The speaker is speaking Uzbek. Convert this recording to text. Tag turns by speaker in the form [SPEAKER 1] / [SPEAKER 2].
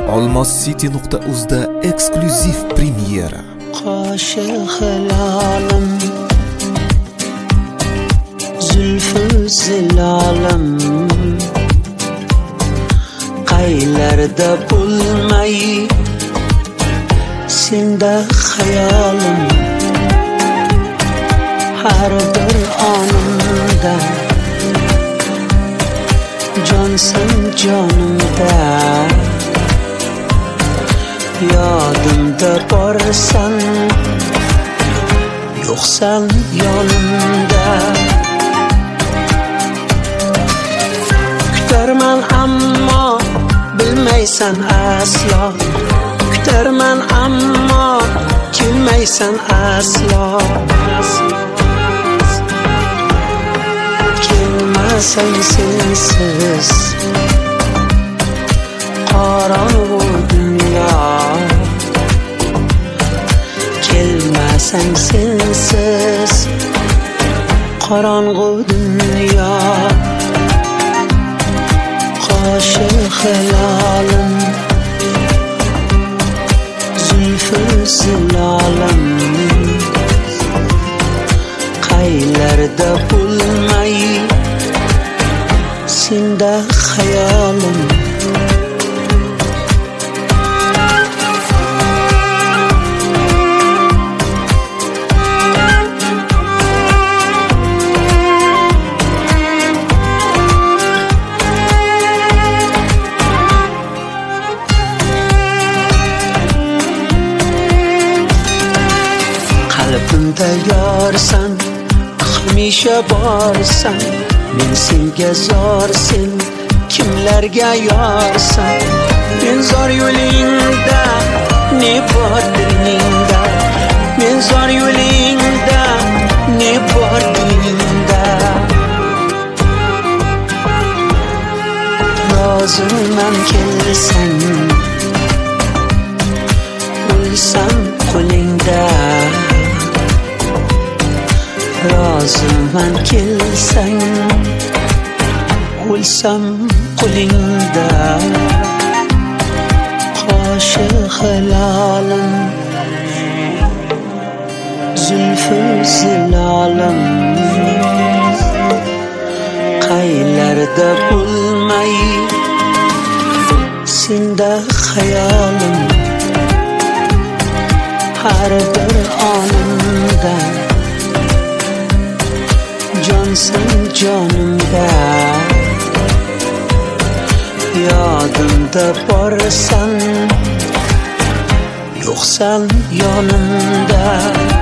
[SPEAKER 1] olmoscity.uz'da eksklyuziv premyera.
[SPEAKER 2] Qoshi hilolim, zulfi zilolim, qaylarda bo'lmay senda xayolim, har bir onimda jonsan jonimda, yodimda borsan, yo'qsan yonimda. Kutarman ammo bilmaysan aslo, kutarman ammo kelmaysan aslo. Kelmasang sensiz qorong'u dunyo, kelmasang sensiz qorong'u dunyo. Qoshi hilolim, zulfi zilolim, qaylarda bo'lmay senda xayolim. Qalbimda yorsan, hamisha borsan, men senga zor, sen kimlarga yorsan. Men zor yo'lingda, ne bor dilingda, men zor yo'lingda, ne bor dilingda. Roziman kelsang, o'lsam qo'lingda. Roziman kelsang, o'lsam qo'lingda. Qoshi hilolim, zulfi zilolim, qaylarda bo'lmay senda xayolim, har bir onimda jonsan jonimda, yodimda borsan, yo'qsan yonimda.